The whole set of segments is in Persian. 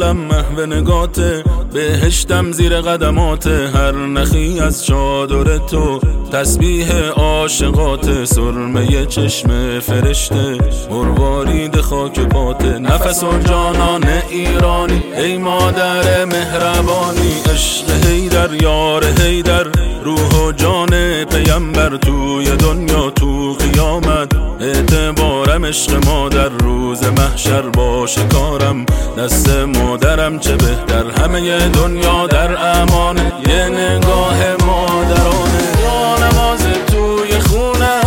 قدم محو نگاته، بهشتم زیر قدمات، هر نخی از چادر تو تسبیح عاشقات، سرمه چشم فرشته مروارید خاک پاته، نفس و جانان ایرانی ای مادر مهربانی، عشق حیدر یار حیدر، روح و جان پیامبر، توی دنیا تو قیامت اعتبارم عشق مادر، روز محشر باشه کارم دست مادرم چه بهتر، همه دنیا در امان یه نگاه مادرانه، یا نماز توی خونه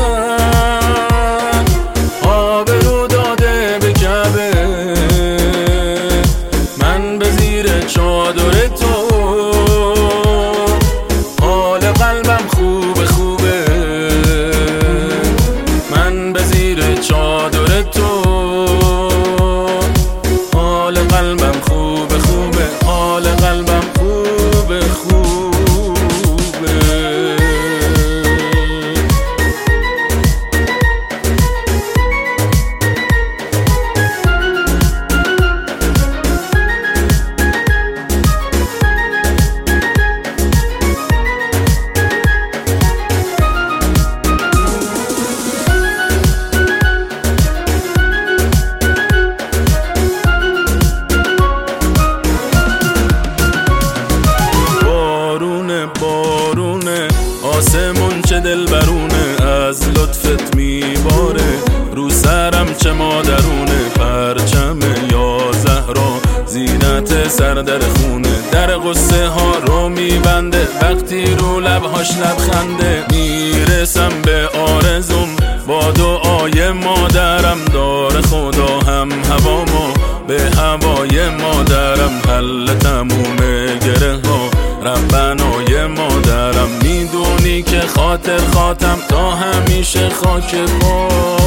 آبرو داده به کعبه، من به زیر چادر تو حال قلبم خوبه خوبه، من به زیر چادر تو حال قلبم خوبه خوبه، حال قلبم خوبه خوبه. بارونه آسمون چه دلبرونه، از لطفت میباره رو سرم چه مادرونه، پرچم یا زهرا زینت سر در خونه، در قصه ها رو میبنده وقتی رو لبهاش لبخنده، میرسم به آرزوم با دعای مادرم، دار خدا هم هوامو به هوای مادرم، حل تموم گره ها ربنای مادرم، میدونی که خاطر خاتم تا همیشه خاک پا